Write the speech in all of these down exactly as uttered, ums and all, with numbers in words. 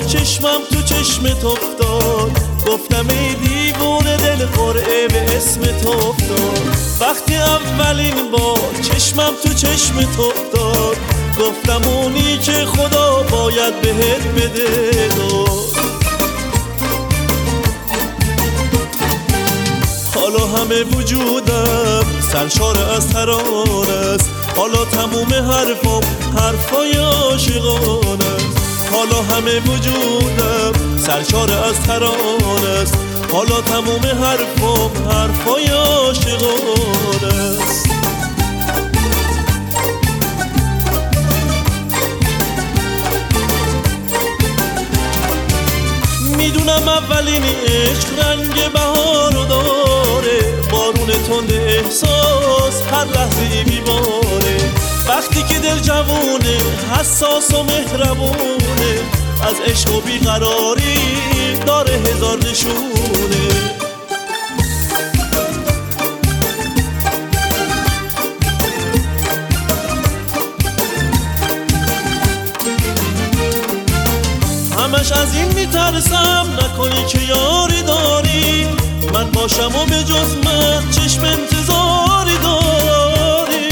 چشمم تو چشمت افتاد، گفتم ای دیوونه دل قرعه به اسمت افتاد. وقتی اولین بار چشمم تو چشمت افتاد، گفتم اونی که خدا باید بهت بده داد. حالا همه وجودم سرشار از ترانه است، حالا تموم حرفم حرفای عاشقانه است. حالا همه وجودم سرشار از ترانه است، حالا تموم حرفم حرفای عاشقانه است. میدونم اولین عشق رنگ بهارو داره، بارون تند احساس هر لحظه میباره. وقتی که دل جوونه حساس و مهربونه، از عشق و بیقراری داره هزار نشونه. همش از این میترسم نکنی که یاری داری، من باشم و به جز من چشم انتظاری داری.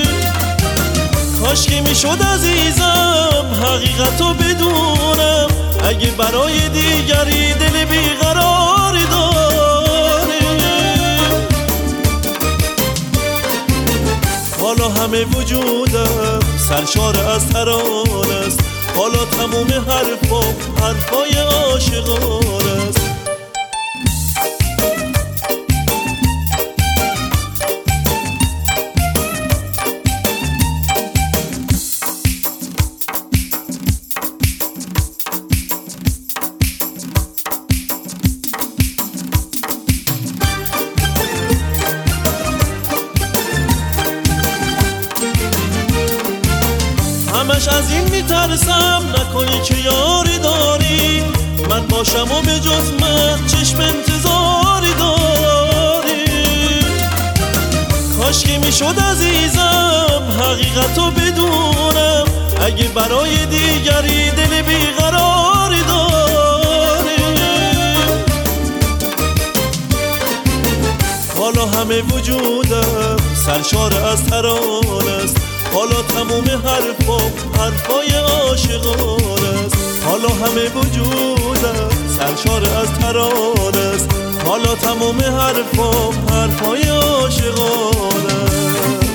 کاش که میشد عزیزم حقیقتو بدونم، اگه برای دیگری دل بیقراری داری. حالا همه وجودم سرشار از ترانه است، حالا تموم حرفم حرفای عاشقانه است. همش از این میترسم نکنی که یاری داری، من باشم و به جز من چشم انتظاری داری. کاش که میشد عزیزم حقیقتو بدونم، اگه برای دیگری دل بیقراری داری. حالا همه وجودم سرشار از ترانه است، حالا تموم حرفم حرفای عاشقانه است. حالا همه وجودم سرشار از ترانه است، حالا تموم حرفم حرفای عاشقانه است.